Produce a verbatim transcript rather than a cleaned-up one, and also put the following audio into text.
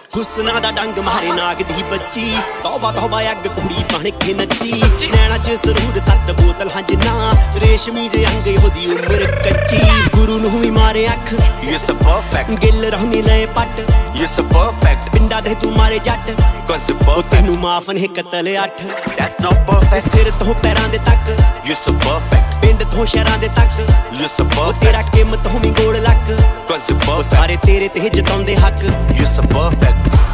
ਹੁਸਨਾ ਦਾ ਡੰਗ ਮਾਰੇ ਨਾਗ ਦੀ ਬੱਚੀ ਤੌਬਾ ਤੌਬਾ ਅੱਗ ਕੁੜੀ ਬਣ ਕੇ ਨੱਚੀ ਨੈਣਾ ਚ ਸਰੂਰ ਸੱਤ ਬੋਤਲ ਹੰਜਨਾ ਰੇਸ਼ਮੀ ਜੇ ਅੰਗ ਉਹਦੀ ਉਮਰ ਕੱਚੀ ਗੁਰੂ ਨੂੰ ਵੀ ਮਾਰੇ ਅੱਖ You're so perfect, ਗਿੱਲ ਰਹਿਣੀ ਲਏ ਪੱਟ you're so perfect, ਪਿੰਡਾ ਦੇ ਤੂੰ ਮਾਰੇ ਜੱਟ cause you're ਉਹ perfect. ਤੈਨੂੰ ਮਾਫ ਨੇ ਕਤਲ ਅੱਠ That's not perfect, ਸਿਰ ਤੋਂ ਪੈਰਾਂ ਦੇ ਤੱਕ you're so perfect, ਪਿੰਡ ਤੋਂ ਸ਼ਹਿਰਾਂ ਦੇ ਤੱਕ you're so ਉਹ perfect, ਤੇਰਾ ਕਿੰਮ ਤੋਂ ਵੀ ਗੋਲ ਲੱਕ cause you're ਉਹ perfect, ਸਾਰੇ ਤੇਰੇ ਤੇ ਜਿਤਾਉਂਦੇ ਹੱਕ you're so perfect.